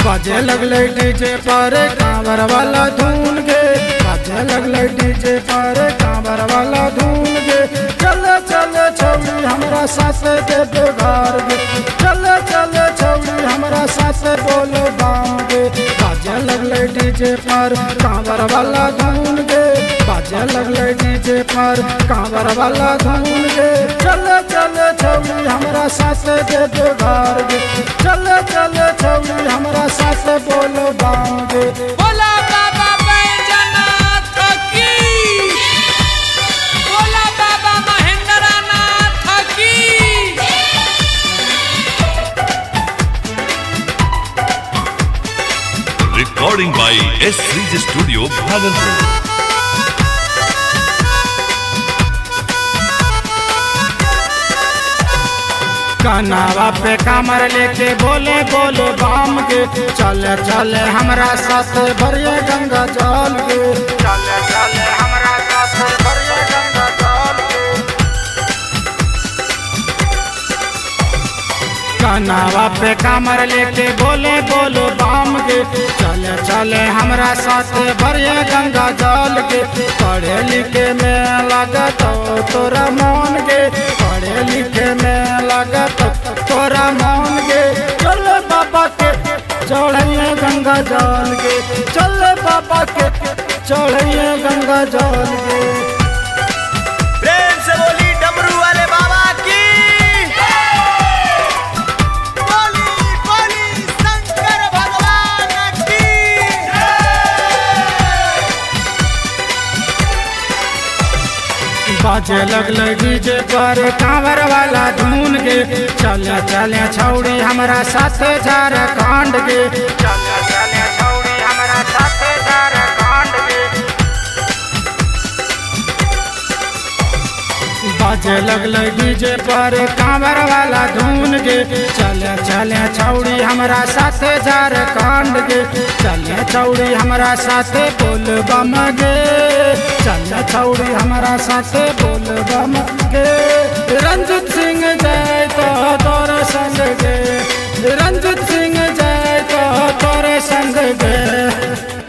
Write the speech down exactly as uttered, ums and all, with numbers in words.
बाजे लगले डीजे पर कांवर वाला धून गे, बाजे लगले डीजे पर कांवर वाला धून गे। चल चल छौरी हमरा साथ देव घर गे, चल चल छौरी हमरा साथ बोल बाम गे। बाजे लगले डीजे पर कांवर वाला धून गे, बाजे लगले डीजे पर कांवर वाला धून गे। चल चल छौरी हमरा साथ देव घर गे, चल चल छौरी हमरा साथ बोल बाम गे। बोला बाबा बैजनाथ की, बोला बाबा महेंद्रनाथ की। Recording by S three Studio, Bhagalpur. कनावा पे कमर लेके बोले बोले बाम गे। चले चले हमरा साथ भरिए गंगा जल गे, चले चले हमरा साथ भरिए गंगा जल गे। कनावा पे कमर लेके बोले बोले बाम गे। चले चले हमरा साथ भरिए गंगा जल गे। पढ़े लिखे में लागत तोरा मन गे, पढ़े लिखे में लागत तोरा मन गे। चल बाबा के चढ़िए गंगा जल गे, चल बाबा के चढ़िए गंगा जल गे। प्रेम से बोली डमरू वाले बाबा की, बोली बोली शंकर भगवान की। बाजे लगले डीजे पर कांवर वाला धून गे। चले चले छौड़ी हमरा साथ झारखंड गे, चले चले छौड़ी हमरा साथ झारखंड गे। बाजे लगले डीजे पर कांवर वाला धून गे। चले चले छौड़ी हमरा साथ झारखंड गे, चले छौड़ी हमरा साथ बोल बम गे। चले छौड़ी हमरा साथ बोल बम गे। रंजित सिंह जय तो तोरे संग गे, रंजित सिंह जय तो तोरे संग गे।